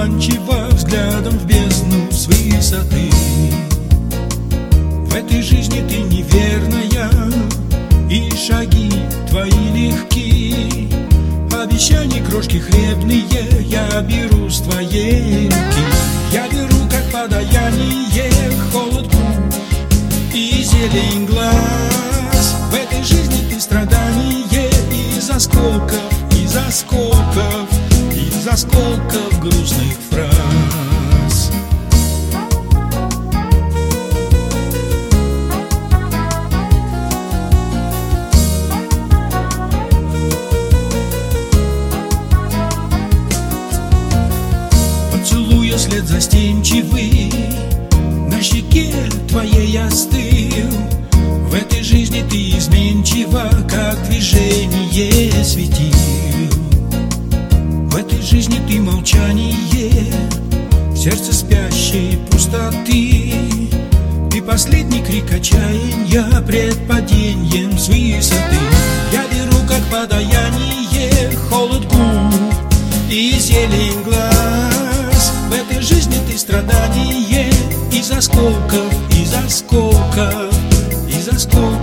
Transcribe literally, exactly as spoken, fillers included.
обманчиво взглядом в бездну с высоты. В этой жизни ты неверная, и шаги твои легки. Обещания крошки хлебные я беру с твоей руки. Я беру как подаяние холод губ и зелень глаз. В этой жизни ты страдание из осколков, из осколков, из осколков грустных фраз. Поцелуя след застенчивый на щеке твоей я стыл. В этой жизни ты изменчива, как движение светил. В этой жизни ты молчание, сердце спящей пустоты. Ты последний крик отчаяния пред падением с высоты. Я беру как подаяние холод губ и зелень глаз. В этой жизни ты страдание из осколков, из осколков, из осколков